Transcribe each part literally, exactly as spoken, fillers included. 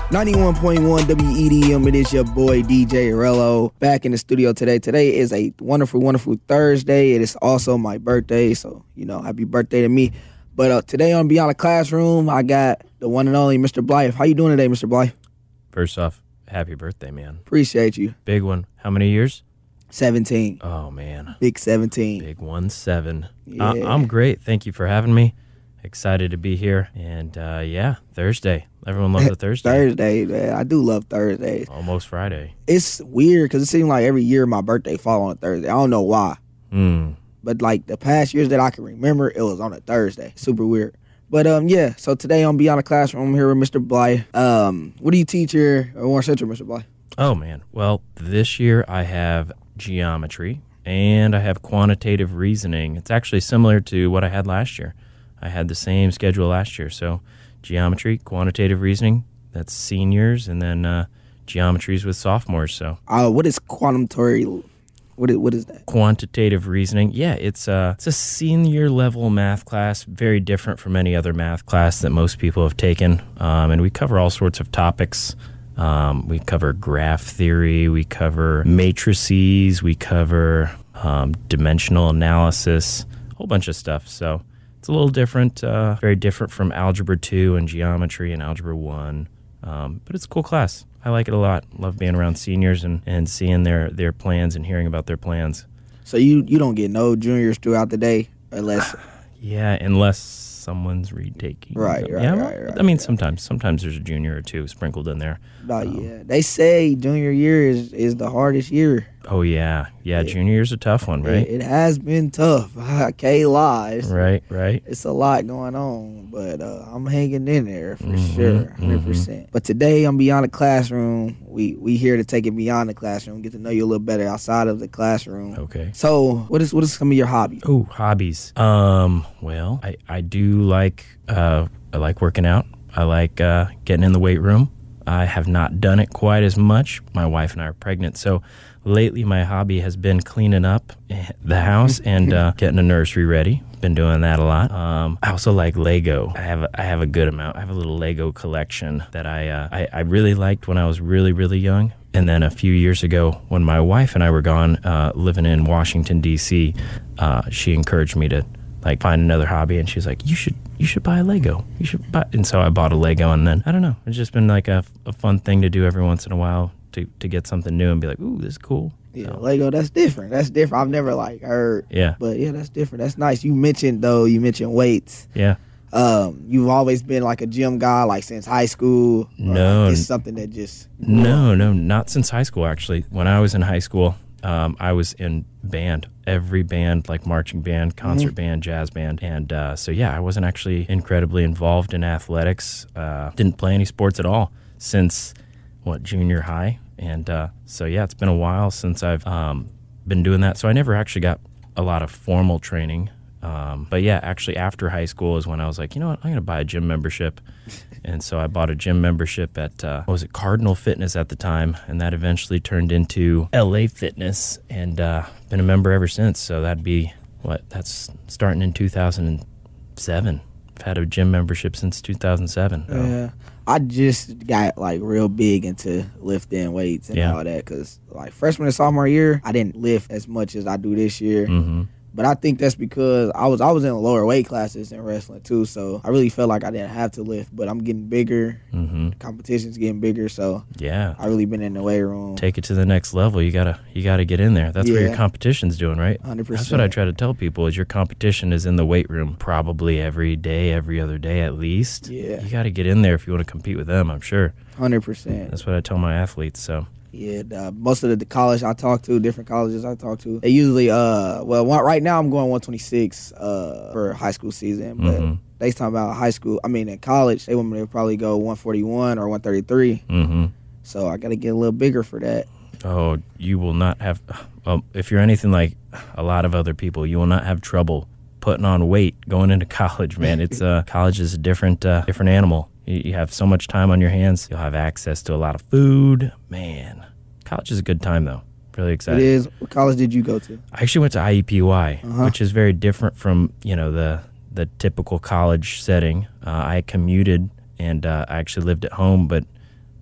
ninety-one point one W E D M, it is your boy D J Rello back in the studio today. Today is a wonderful, wonderful Thursday. It is also my birthday, so, you know, happy birthday to me. But uh, today on Beyond the Classroom, I got the one and only Mister Blythe. How you doing today, Mister Blythe? First off, happy birthday, man. Appreciate you. Big one. How many years? seventeen. Oh, man. Big seventeen. Big one, seven. Yeah. Uh, I'm great. Thank you for having me. Excited to be here. And, uh, yeah, Thursday. Everyone loves a Thursday. Thursday, man. I do love Thursdays. Almost Friday. It's weird because it seems like every year my birthday fall on a Thursday. I don't know why. Mm. But, like, the past years that I can remember, it was on a Thursday. Super weird. But, um, yeah, so today on Beyond the Classroom, I'm here with Mister Blythe. Um, what do you teach here at Warren Central, Mister Blythe? Oh, man. Well, this year I have geometry and I have quantitative reasoning. It's actually similar to what I had last year. I had the same schedule last year. So geometry, quantitative reasoning, that's seniors, and then uh, geometries with sophomores. So uh, what is quantitary? What is, what is that? Quantitative reasoning, yeah, it's a, it's a senior level math class, very different from any other math class that most people have taken. Um, and we cover all sorts of topics. Um, we cover graph theory, we cover matrices, we cover um, dimensional analysis, a whole bunch of stuff. So it's a little different, uh, very different from Algebra two and Geometry and Algebra one. Um, but it's a cool class. I like it a lot. Love being around seniors and, and seeing their, their plans and hearing about their plans. So you, you don't get no juniors throughout the day unless... Yeah, unless someone's retaking. Right, right, yeah, right, right. I mean, right. sometimes sometimes there's a junior or two sprinkled in there. Oh, um, yeah. They say junior year is, is the hardest year. Oh, yeah. Yeah, yeah. Junior year's a tough one, right? It, it has been tough. I can't lie. It's, right, right. It's a lot going on, but uh, I'm hanging in there for mm-hmm, sure, one hundred percent. Mm-hmm. But today on Beyond the Classroom, we we here to take it beyond the classroom, get to know you a little better outside of the classroom. Okay. So what is what is some of your hobbies? Oh, hobbies. Um, well, I, I do like, uh, I like working out. I like uh, getting in the weight room. I have not done it quite as much. My wife and I are pregnant, so lately my hobby has been cleaning up the house and uh, getting a nursery ready. Been doing that a lot. Um, I also like Lego. I have a, I have a good amount. I have a little Lego collection that I, uh, I I really liked when I was really really young. And then a few years ago, when my wife and I were gone uh, living in Washington D C, uh, she encouraged me to like find another hobby, and she's like, "You should you should buy a Lego. You should buy." And so I bought a Lego, and then I don't know. It's just been like a, a fun thing to do every once in a while to to get something new and be like, "Ooh, this is cool." Yeah, so. Lego, that's different. That's different. I've never like heard. Yeah. But yeah, that's different. That's nice. You mentioned though. You mentioned weights. Yeah. Um, you've always been like a gym guy, like since high school. No, like, it's something that just. No, no, not since high school. Actually, when I was in high school, um, I was in band. Every band, like marching band, concert mm-hmm. band, jazz band, and uh, so yeah, I wasn't actually incredibly involved in athletics. Uh, didn't play any sports at all since what junior high, and uh, so yeah, it's been a while since I've um, been doing that. So I never actually got a lot of formal training. Um, but yeah, actually after high school is when I was like, you know what, I'm going to buy a gym membership. And so I bought a gym membership at, uh, what was it, Cardinal Fitness at the time. And that eventually turned into L A Fitness, and uh, been a member ever since. So that'd be, what, that's starting in two thousand seven. I've had a gym membership since two thousand seven. So. Yeah. I just got like real big into lifting weights and yeah. all that because like freshman and sophomore year, I didn't lift as much as I do this year. Mm-hmm. But I think that's because I was I was in lower weight classes in wrestling too, so I really felt like I didn't have to lift. But I'm getting bigger, mm-hmm. the competition's getting bigger, so yeah, I really been in the weight room. Take it to the next level. You gotta you gotta get in there. That's yeah. what your competition's doing, right? one hundred percent. That's what I try to tell people: is your competition is in the weight room, probably every day, every other day at least. Yeah, you got to get in there if you want to compete with them. I'm sure. one hundred percent. That's what I tell my athletes. So. Yeah, uh, most of the, the college I talk to, different colleges I talk to, they usually, uh, well, one, right now I'm going one twenty-six uh, for high school season, but mm-hmm. they talking about high school, I mean in college, they want me to probably go one forty-one or one thirty-three, mm-hmm. so I got to get a little bigger for that. Oh, you will not have, well, if you're anything like a lot of other people, you will not have trouble putting on weight going into college, man. It's uh, college is a different, uh, different animal. You have so much time on your hands. You'll have access to a lot of food. Man, college is a good time, though. Really excited. It is. What college did you go to? I actually went to I U P Y, uh-huh. which is very different from, you know, the the typical college setting. Uh, I commuted, and uh, I actually lived at home, but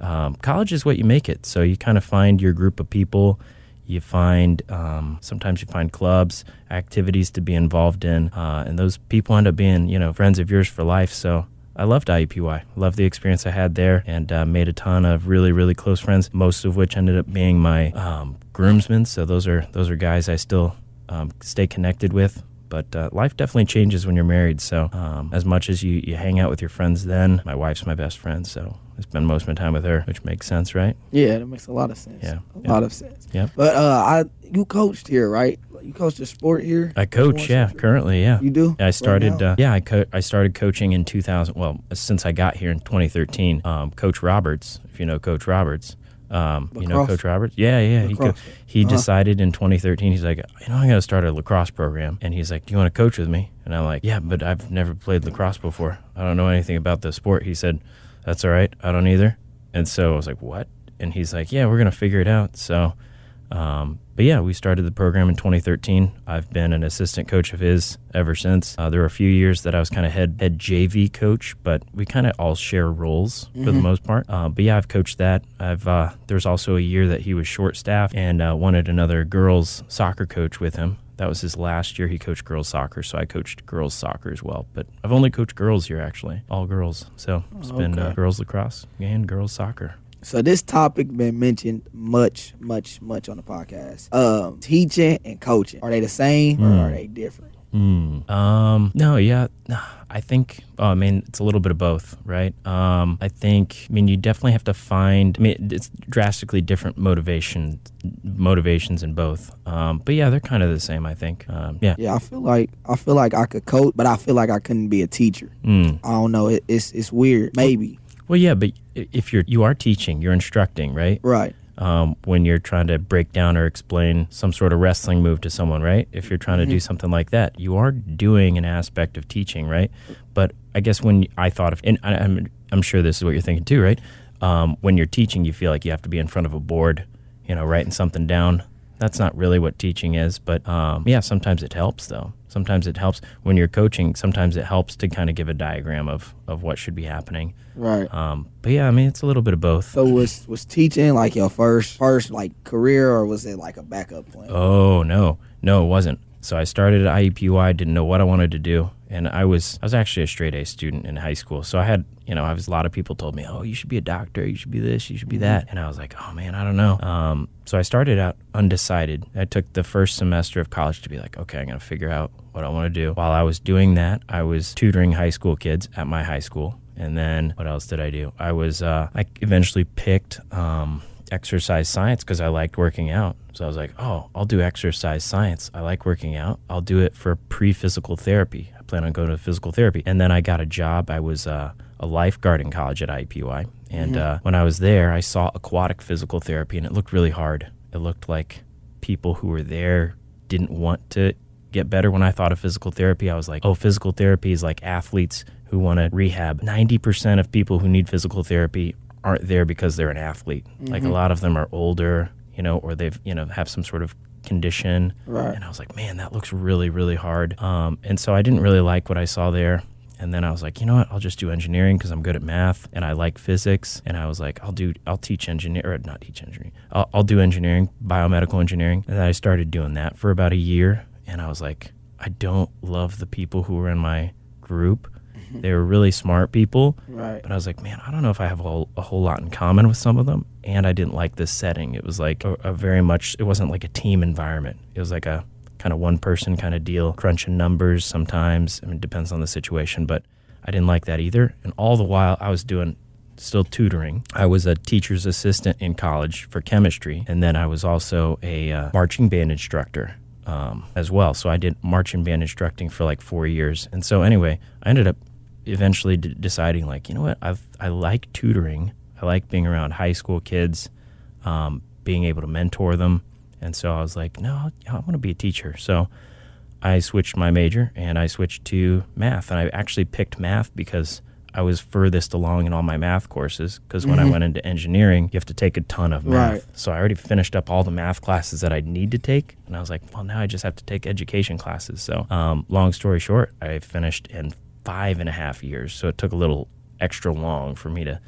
um, college is what you make it. So you kind of find your group of people. You find, um, sometimes you find clubs, activities to be involved in, uh, and those people end up being, you know, friends of yours for life. So I loved I U P Y, loved the experience I had there, and uh, made a ton of really, really close friends, most of which ended up being my um, groomsmen. So those are those are guys I still um, stay connected with. But uh, life definitely changes when you're married. So um, as much as you, you hang out with your friends then, my wife's my best friend, so I spend most of my time with her, which makes sense, right? Yeah, that makes a lot of sense. Yeah, a yeah. lot of sense. Yep. But uh, I you coached here, right? You coached a sport here? I coach, yeah, currently, yeah. You do? I started, Right now? uh, yeah, I co- I started coaching in two thousand. Well, since I got here in twenty thirteen, um, Coach Roberts, if you know Coach Roberts. Um, you know Lacrosse? Coach Roberts? Yeah, yeah. He, co- Lacrosse. he Uh-huh. decided in twenty thirteen, he's like, you know, I'm going to start a lacrosse program. And he's like, do you want to coach with me? And I'm like, yeah, but I've never played lacrosse before. I don't know anything about the sport. He said, that's all right. I don't either. And so I was like, what? And he's like, yeah, we're going to figure it out. So, um, but yeah, we started the program in twenty thirteen. I've been an assistant coach of his ever since. Uh, there were a few years that I was kind of head head J V coach, but we kind of all share roles for the most part. Uh, but yeah, I've coached that. I've uh, there was also a year that he was short staffed and uh, wanted another girls soccer coach with him. That was his last year. He coached girls soccer, so I coached girls soccer as well. But I've only coached girls here, actually, all girls. So it's been uh, Okay. girls lacrosse and girls soccer. So this topic been mentioned much, much, much on the podcast. Um, teaching and coaching, are they the same or are they different? Mm. Um, no, yeah, I think, oh, I mean, it's a little bit of both, right? Um, I think, I mean, you definitely have to find, I mean, it's drastically different motivation, motivations in both. Um, but yeah, they're kind of the same, I think. Um, yeah. Yeah, I feel like I feel like I could coach, but I feel like I couldn't be a teacher. Mm. I don't know. It, it's it's weird. Maybe. Well, yeah, but if you're, you are teaching, you're instructing, right? Right. Um, when you're trying to break down or explain some sort of wrestling move to someone, right? If you're trying to do something like that, you are doing an aspect of teaching, right? But I guess when I thought of, and I, I'm, I'm sure this is what you're thinking too, right? Um, when you're teaching, you feel like you have to be in front of a board, you know, writing something down. That's not really what teaching is, but um, yeah, sometimes it helps though. Sometimes it helps when you're coaching. Sometimes it helps to kind of give a diagram of, of what should be happening. Right. Um, but yeah, I mean, it's a little bit of both. So was was teaching like your first first like career, or was it like a backup plan? Oh, no. No, it wasn't. So I started at I U P Y, didn't know what I wanted to do. And I was I was actually a straight A student in high school. So I had, you know, I was a lot of people told me, oh, you should be a doctor. You should be this. You should be that. And I was like, oh, man, I don't know. Um, so I started out undecided. I took the first semester of college to be like, okay, I'm going to figure out what I want to do. While I was doing that, I was tutoring high school kids at my high school. And then what else did I do? I was, uh, I eventually picked um, exercise science because I liked working out. So I was like, oh, I'll do exercise science. I like working out. I'll do it for pre-physical therapy. I plan on going to physical therapy. And then I got a job. I was uh, a lifeguard in college at I U P Y. And mm-hmm. uh, when I was there, I saw aquatic physical therapy, and it looked really hard. It looked like people who were there didn't want to get better. When I thought of physical therapy, I was like, oh, physical therapy is like athletes who want to rehab. ninety percent of people who need physical therapy aren't there because they're an athlete. Mm-hmm. Like a lot of them are older, you know, or they've, you know, have some sort of condition. Right. And I was like, man, that looks really, really hard. Um, and so I didn't really like what I saw there. And then I was like, you know what, I'll just do engineering because I'm good at math and I like physics. And I was like, I'll do, I'll teach engineering, or not teach engineering. I'll, I'll do engineering, biomedical engineering. And then I started doing that for about a year. And I was like, I don't love the people who were in my group. They were really smart people, right. But I was like, man, I don't know if I have a whole, a whole lot in common with some of them. And I didn't like this setting. It was like a, a very much, it wasn't like a team environment. It was like a kind of one person kind of deal, crunching numbers sometimes. I mean, it depends on the situation, but I didn't like that either. And all the while I was doing still tutoring. I was a teacher's assistant in college for chemistry. And then I was also a uh, marching band instructor um, as well. So I did marching band instructing for like four years. And so anyway, I ended up eventually d- deciding like, you know what, I've, I like tutoring. I like being around high school kids, um, being able to mentor them. And so I was like, no, I want to be a teacher. So I switched my major and I switched to math. And I actually picked math because I was furthest along in all my math courses. Because mm-hmm. when I went into engineering, you have to take a ton of math. Right. So I already finished up all the math classes that I need to take. And I was like, well, now I just have to take education classes. So um, long story short, I finished in five and a half years. So it took a little extra long for me to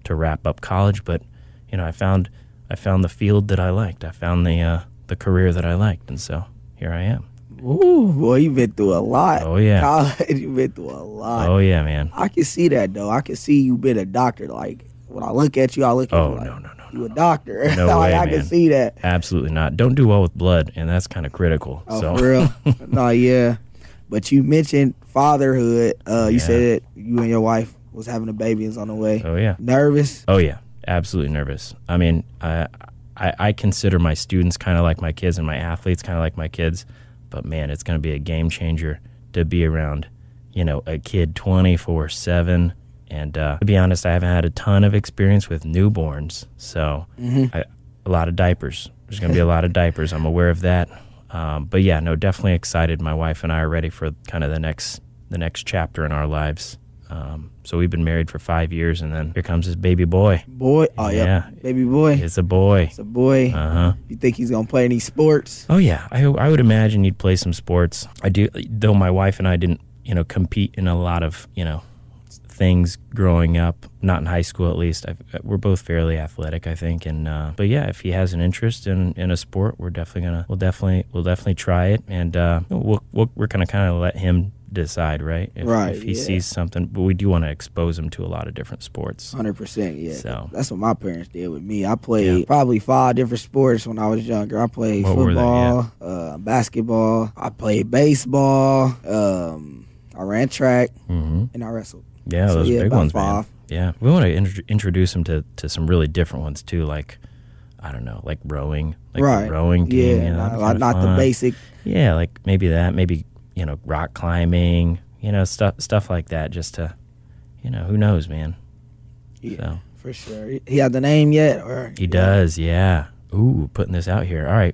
to wrap up college, but you know, I found I found the field that I liked. I found the uh, the career that I liked, and so here I am. Ooh, boy, you've been through a lot. Oh yeah, college, you've been through a lot. Oh yeah, man. I can see that though. I can see you been a doctor. Like when I look at you, I look at Oh you like no, no, no, you a no. doctor. No like way, I man. can see that. Absolutely not. Don't do well with blood, and that's kind of critical. Oh, so. for real? No, yeah. But you mentioned fatherhood. Uh, you Yeah. said you and your wife was having a baby and was on the way. Oh yeah. Nervous? Oh yeah, absolutely nervous. I mean, I I, I consider my students kind of like my kids and my athletes kind of like my kids, but man, it's going to be a game changer to be around, you know, a kid twenty-four seven. And uh, to be honest, I haven't had a ton of experience with newborns, so Mm-hmm. I, a lot of diapers. There's going to be a lot of diapers. I'm aware of that. Um, but yeah, no, definitely excited. My wife and I are ready for kind of the next the next chapter in our lives. Um, so we've been married for five years, and then here comes this baby boy. Boy? Oh, yeah. Yeah. Baby boy. It's a boy. It's a boy. Uh huh. You think he's going to play any sports? Oh yeah, I I would imagine he'd play some sports. I do, though. My wife and I didn't, you know, compete in a lot of, you know, things growing up. Not in high school, at least. I've, we're both fairly athletic, I think. And uh, but yeah, if he has an interest in, in a sport, we're definitely gonna we'll definitely we'll definitely try it, and uh, we'll, we'll we're gonna kind of let him decide, right? If, Right, If he yeah. sees something, but we do want to expose him to a lot of different sports. one hundred percent, yeah. So- That's what my parents did with me. I played Yeah. probably five different sports when I was younger. I played What were they? football, uh, basketball. I played baseball. Um, I ran track, Mm-hmm. and I wrestled. Yeah, So, those yeah, big about ones, man. five. Yeah, we want to int- introduce him to, to some really different ones too, like I don't know, like rowing, like right. the rowing team. Yeah, you know, not, that'd be not, kinda not the fun. basic. Yeah, like maybe that, maybe you know, rock climbing, you know, stuff stuff like that. Just to, you know, who knows, man. Yeah, So. for sure. He- He has the name yet? Or He does, yeah. Ooh, putting this out here. All right,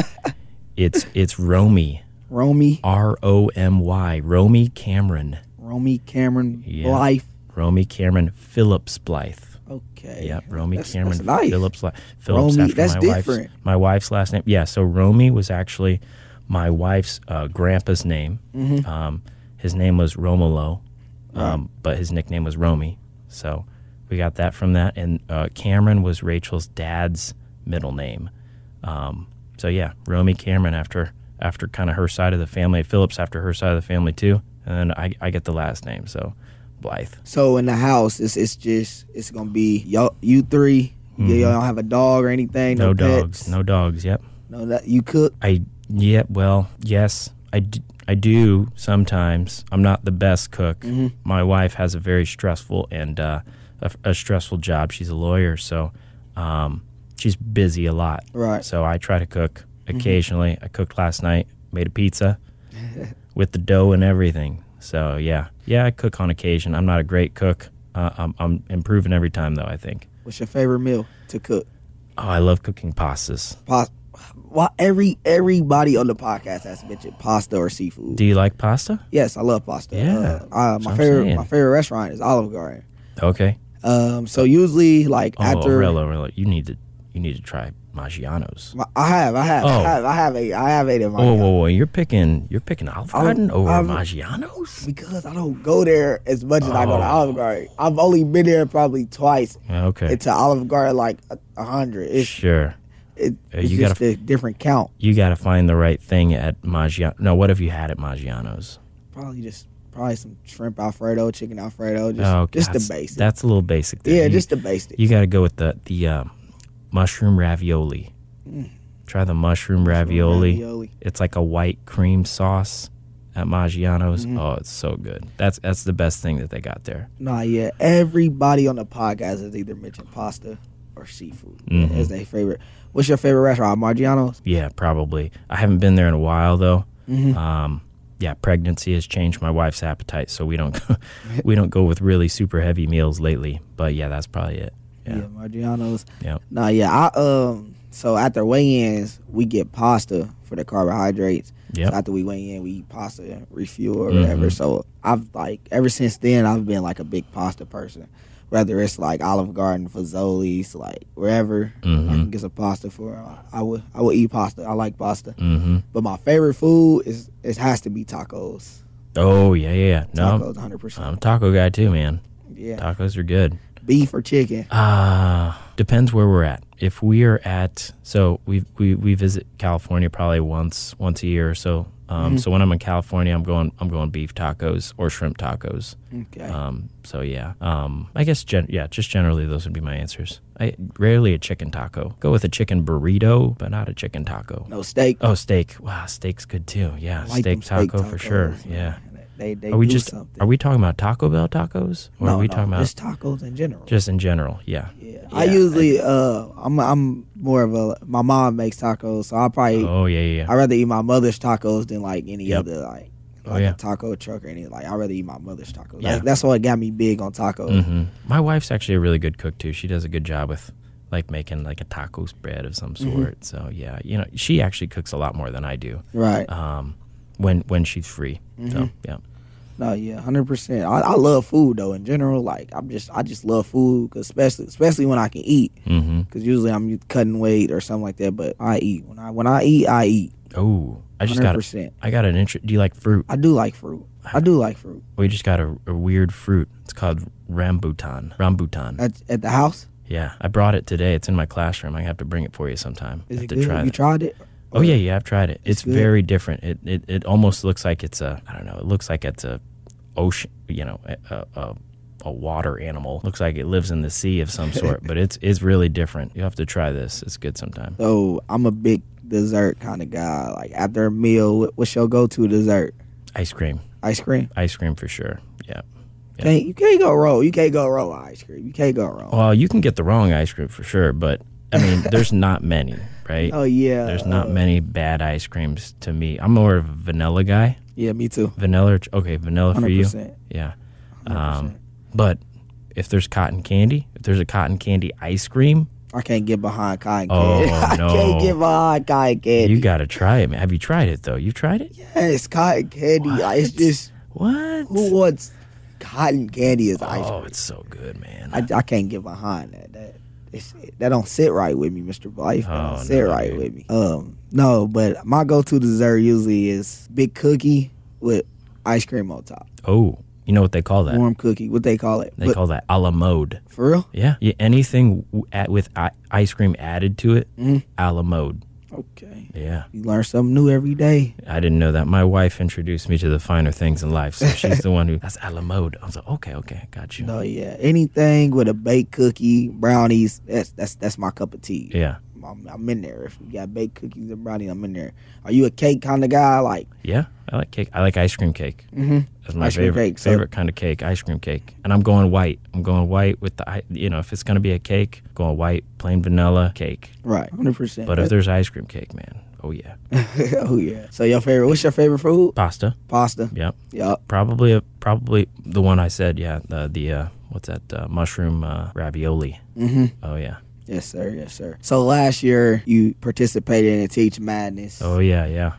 it's it's Romy, Romy, R O M Y, Romy Cameron, Romy Cameron Yeah. Blythe. Romy Cameron Phillips Blythe. Okay. Yep, Romy That's- Cameron that's nice. Phillips. Li- Phillips Romy, after that's my different. wife's my wife's last name. Yeah, so Romy was actually my wife's uh, grandpa's name. Mhm. Um, his name was Romulo, um, Right. but his nickname was Romy. So we got that from that. And uh, Cameron was Rachel's dad's middle name. Um, so yeah, Romy Cameron after after kind of her side of the family. Phillips after her side of the family too. And then I, I get the last name. So Blythe. So in the house, it's it's just it's gonna be yo, you three. Mhm. You don't have a dog or anything. No, No pets? dogs. No dogs. Yep. No, that you cook. I yeah, well, yes, I, d- I do sometimes. I'm not the best cook. Mhm. My wife has a very stressful and uh, a, a stressful job. She's a lawyer, so um, she's busy a lot. Right. So I try to cook occasionally. I cooked last night, made a pizza with the dough and everything. So yeah, yeah, I cook on occasion. I'm not a great cook. Uh, I'm, I'm improving every time, though, I think. What's your favorite meal to cook? Oh, I love cooking pastas. Pas- Why every everybody on the podcast has mentioned pasta or seafood. Do you like pasta? Yes, I love pasta. Yeah, Uh, uh, that's what my I'm favorite saying. my favorite restaurant is Olive Garden. Okay. Um, so usually like Oh, after Rello, Rello, you need to you need to try Maggiano's. my, I have I have, Oh. I have I have a I have ate at my Oh, whoa, whoa! You're picking you're picking Olive Olive- Garden over Olive- Maggiano's? because I don't go there as much as I go to Oh. Olive Garden. I've only been there probably twice. Okay, It's to Olive Garden like a, a hundred. It's sure. it, Uh, it's you just gotta- a different count. You got to find the right thing at Maggiano. No, what have you had at Maggiano's? Probably just probably some shrimp Alfredo, chicken Alfredo, just Oh, just that's- the basic. That's a little basic. There. yeah, you, just the basic. you got to go with the the um, mushroom ravioli. Try the mushroom ravioli. ravioli. It's like a white cream sauce at Maggiano's. Mm-hmm. Oh, it's so good. That's that's the best thing that they got there. Nah, yeah. Everybody on the podcast has either mentioned pasta or seafood Mhm. as their favorite. What's your favorite restaurant? Margiano's? Yeah, probably. I haven't been there in a while though. Mhm. Um, yeah, pregnancy has changed my wife's appetite, so we don't go, we don't go with really super heavy meals lately. But yeah, that's probably it. Yeah, Yeah, Margiano's. yeah. Nah, yeah. I um. So after weigh-ins, we get pasta for the carbohydrates. Yep. So after we weigh in, we eat pasta and refuel or Mhm. whatever. So I've like ever since then, I've been like a big pasta person. Whether it's like Olive Garden, Fazoli's, like wherever I Mhm. can get some pasta for, I would I would eat pasta. I like pasta. Mm-hmm. But my favorite food is it has to be tacos. Oh yeah, yeah, yeah. No, Tacos, one hundred percent. I'm a taco guy too, man. Yeah. Tacos are good. beef or chicken? Uh, depends where we're at. If we are at, so we we we visit California probably once once a year or so. Um, mm-hmm. So when I'm in California, I'm going I'm going beef tacos or shrimp tacos. Okay. Um, so yeah. Um, I guess gen- yeah, just generally those would be my answers. I rarely a chicken taco. Go with a chicken burrito, but not a chicken taco. No steak. Oh, steak. Wow, steak's good too. Yeah, like steak taco steak for tacos, sure. Man. Yeah. They, they are we do just something. Are we talking about Taco Bell tacos, or no, are we no, talking about just tacos in general? Just in general, yeah. Yeah, yeah I usually I, uh, I'm I'm more of a my mom makes tacos, so I probably oh yeah yeah. I rather eat my mother's tacos than like any yep. other like oh, like yeah. a taco truck or anything. Like I rather eat my mother's tacos. Yeah. Like, that's what got me big on tacos. Mm-hmm. My wife's actually a really good cook too. She does a good job with like making like a taco spread of some sort. Mm-hmm. So yeah, you know, she actually cooks a lot more than I do. Right. Um, when when she's free. Mm-hmm. So yeah. No, yeah, hundred percent. I, I love food though. In general, like I'm just, I just love food, cause especially, especially when I can eat. Mm-hmm. Cause usually I'm cutting weight or something like that. But I eat when I when I eat, I eat. Oh, I just got. A, I got an interest. Do you like fruit? I do like fruit. I do like fruit. We just got a, a weird fruit. It's called rambutan. Rambutan. At, at the house? Yeah, I brought it today. It's in my classroom. I have to bring it for you sometime. Is I have it to good? try You it. tried it? Oh yeah, yeah, I've tried it. It's, it's very different. It, it it almost looks like it's a. I don't know. It looks like it's a. ocean, you know, a, a, a water animal. Looks like it lives in the sea of some sort, but it's it's really different. You have to try this. It's good sometime. So I'm a big dessert kind of guy. Like after a meal, what's your go-to dessert? Ice cream. Ice cream? Ice cream for sure. Yeah. yeah. Can't, you can't go wrong. You can't go wrong with ice cream. You can't go wrong. Well, you can get the wrong ice cream for sure, but I mean, there's not many, right? Oh, yeah. There's not uh, many bad ice creams to me. I'm more of a vanilla guy. Yeah, me too. Vanilla, okay, vanilla for you. one hundred percent. Yeah. one hundred percent. Um, but if there's cotton candy, if there's a cotton candy ice cream, I can't get behind cotton oh, candy. I no. can't get behind cotton candy. You got to try it, man. Have you tried it, though? You've tried it? Yes, cotton candy. What? It's just, what? who wants cotton candy as ice cream? Oh, it's so good, man. I, I can't get behind that. That it's, that don't sit right with me, Mister Blythe. That Oh, don't sit no, right dude. with me. Um, no, but my go-to dessert usually is big cookie with ice cream on top. Oh, you know what they call that? Warm cookie. What they call it? They But- call that a la mode. for real? Yeah. yeah anything w- at, with I- ice cream added to it, Mhm. a la mode. Okay. Yeah. You learn something new every day. I didn't know that. My wife introduced me to the finer things in life, so she's the one who, that's a la mode. I was like, okay, okay, got you. No, yeah. Anything with a baked cookie, brownies, that's that's that's my cup of tea. Yeah. I'm, I'm in there. If you got baked cookies and brownies, I'm in there. Are you a cake kind of guy? Like, Yeah, I like cake. I like ice cream cake. mm-hmm. That's my Ice cream favorite cake, so- favorite kind of cake, ice cream cake. And I'm going white. I'm going white with the, i- you know, if it's going to be a cake, going white, plain vanilla cake. Right, one hundred percent. But if there's ice cream cake, man, oh yeah. oh, yeah. So your favorite, what's your favorite food? Pasta, Pasta. yep. Yup. Probably, a, probably the one I said, yeah, the, the uh, what's that, uh, mushroom uh, ravioli. Mm-hmm. Oh yeah. Yes, sir. Yes, sir. So last year you participated in Teach Madness. Oh yeah, yeah.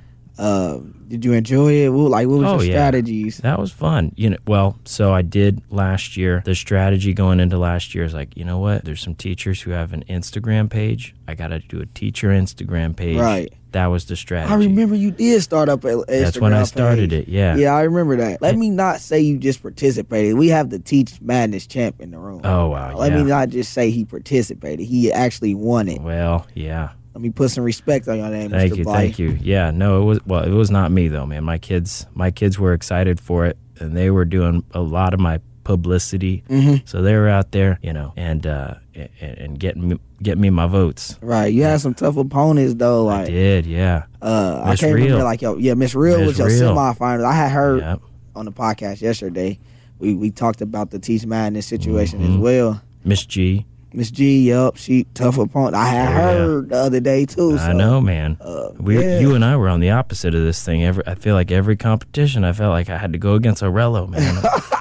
Um, did you enjoy it? What, like, what was Oh, your yeah. strategies? That was fun. You know, well, so I did last year. The strategy going into last year is like, you know what? There's some teachers who have an Instagram page. I got to do a teacher Instagram page. Right. That was the strategy. I remember you did start up an Instagram That's when I started page. it. Yeah. Yeah, I remember that. Let me not say you just participated. We have the Teach Madness champ in the room. Oh wow. Let yeah. me not just say he participated. He actually won it. Well, yeah. Let me put some respect on your name, Thank Mister you. Blythe. Thank you. Yeah. No, it was well. It was not me though, man. My kids. My kids were excited for it, and they were doing a lot of my publicity. Mm-hmm. So they were out there, you know, and uh, and, and getting me, getting me my votes. Right. You had some tough opponents though. Like I did. Yeah. Uh, I Miss can't Real. remember like yo, yeah, Miss Real Miss was your Real. semifinals. I had heard Yep. on the podcast yesterday. We we talked about the Teach Madness situation Mhm. as well. Miss G. Miss G, yup, she tough opponent. I had Oh, yeah. heard the other day too. So, I know, man. Uh, We, yeah. you and I were on the opposite of this thing. Every, I feel like every competition, I felt like I had to go against Aurelio, man.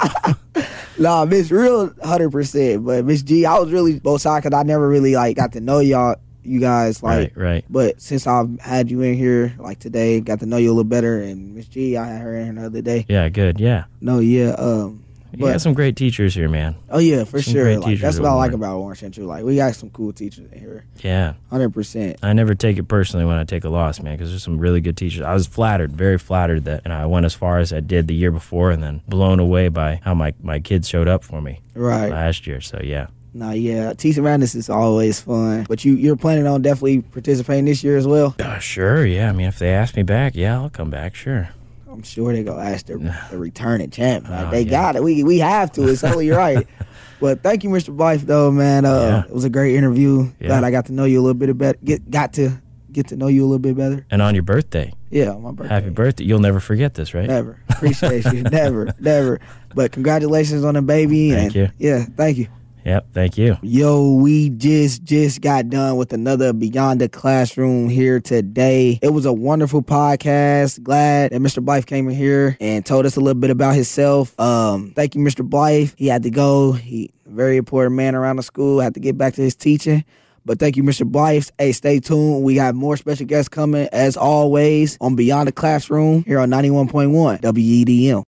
Nah, Miss Real, one hundred percent. But Miss G, I was really both sides because I never really like got to know y'all, you guys. Like, right, right. But since I've had you in here, like today, got to know you a little better. And Miss G, I had her in the other day. Yeah, good. Yeah. No, yeah. Um, You But- got some great teachers here, man. Oh yeah, for Some sure. great Like, teachers that's at what I like Warren. about Warren Central. Like we got some cool teachers in here. Yeah. Hundred percent. I never take it personally when I take a loss, man, because there's some really good teachers. I was flattered, very flattered that and I went as far as I did the year before, and then blown away by how my, my kids showed up for me Right. last year. So, yeah. Nah, yeah. Teaching Madness is always fun. But you you're planning on definitely participating this year as well. Uh, sure, yeah. I mean, if they ask me back, yeah, I'll come back, sure. I'm sure they gonna ask the, the returning champ. Like, Oh, they yeah. got it. We we have to. It's totally right. But thank you, Mister Blythe, though, man. Uh, Yeah. It was a great interview. Yeah. Glad I got to know you a little bit better. Get got to get to know you a little bit better. And on your birthday, Yeah, on my birthday. happy birthday. You'll never forget this, right? Never. Appreciate you. Never. Never. But congratulations on the baby. Thank and you. Yeah, thank you. Yep, thank you. Yo, we just just got done with another Beyond the Classroom here today. It was a wonderful podcast. Glad that Mister Blythe came in here and told us a little bit about himself. Um, thank you, Mister Blythe. He had to go. He a very important man around the school. Had to get back to his teaching. But thank you, Mister Blythe. Hey, stay tuned. We have more special guests coming as always on Beyond the Classroom here on ninety-one point one W E D M.